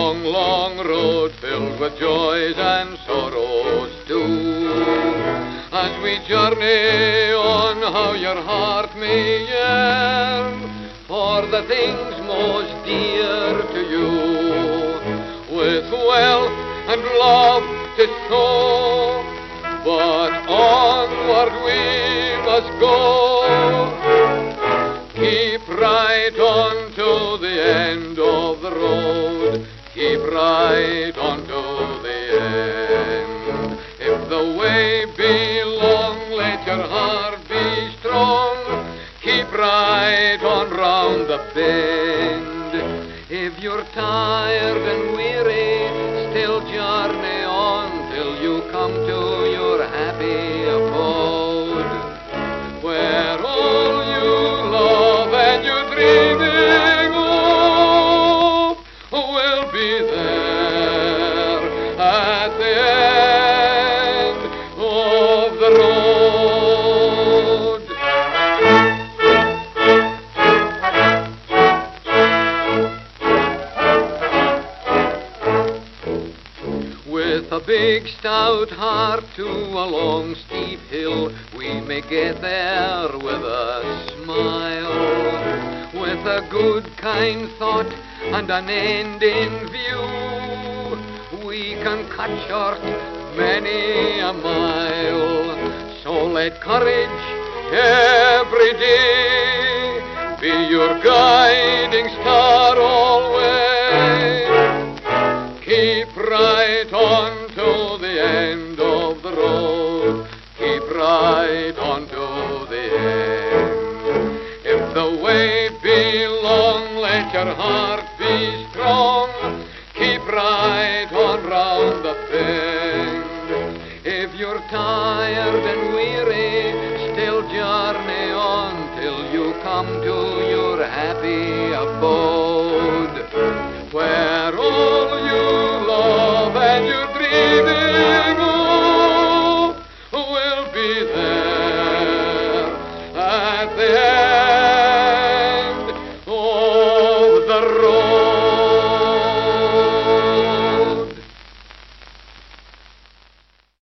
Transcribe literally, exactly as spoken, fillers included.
long, long road filled with joys and sorrows too. As we journey on, how your heart may yearn for the things most dear to you, with wealth and love to show, but onward we must go. Keep right on to the end of the road, keep right on to the end. If the way be long, let your heart be strong, keep right on round the bend. If you're tired and weary, still journey on till you come to your happy abode, where all you love and you're dreaming of will be there at the end of the road. With a big stout heart to a long steep hill, we may get there with a smile, with a good kind thought and an end in view. We can cut short many a mile, so let courage every day be your guiding star always. Keep right on to the end of the road, keep right on to the end. If the way be long, let your heart be strong, keep right on round the bend. If you're tired and weary, still journey on till you come to your happy abode.